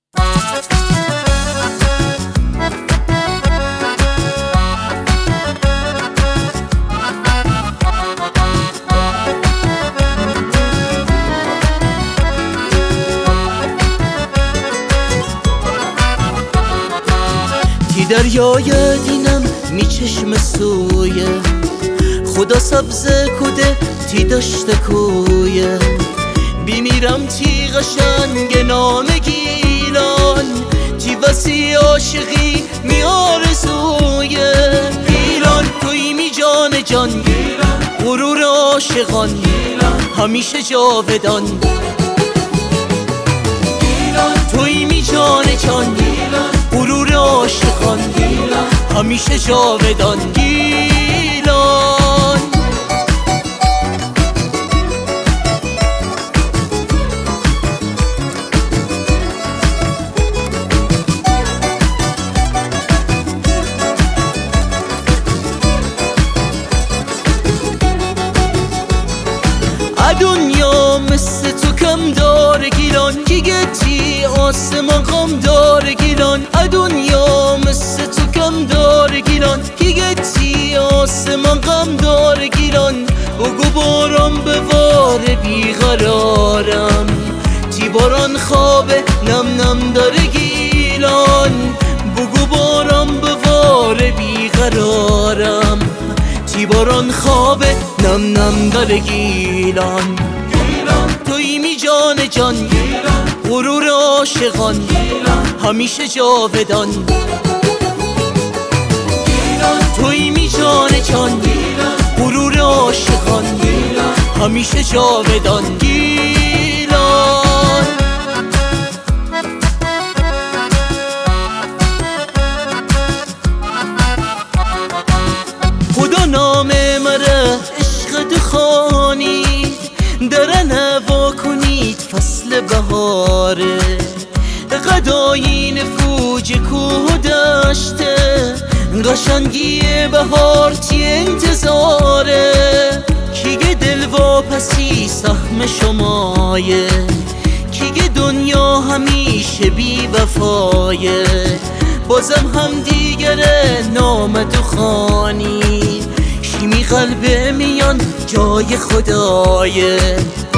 تی دریای دینم می چشم سویه خدا سبزه کده تی داشته کویه بیمیرم تی قشنگ نام گیلان تی وسی عاشقی می آرزویه گیلان توی می جان جان غرور عاشقان همیشه جاودان توی می جان جان غرور عاشقان همیشه جاودان گیلان دنیا مثل تو کم داره گیلان دیگه تی آسمان غم داره گیلان دنیا مثل تو کم داره گیلان دیگه تی آسمان غم داره گیلان بگو باران بواره بیقرارم تی باران خوابه نم نم داره گیلان بگو باران بواره بیقرارم تی باران خوابه نم نم داره گیلان توی می جان جان غرور عاشقان همیشه جاودان توی می جان جان غرور عاشقان همیشه جاودان گیلان خدا نام مره عشق دخانی درن هوا کنید فصل بهاره قدای نفوج کوه داشته قشنگی بهار تی انتظاره کیگه دل واپسی سهم شمایه کیگه دنیا همیشه بی وفایه بازم هم دیگره نام دخانی شیمی قلب میان جای خدایه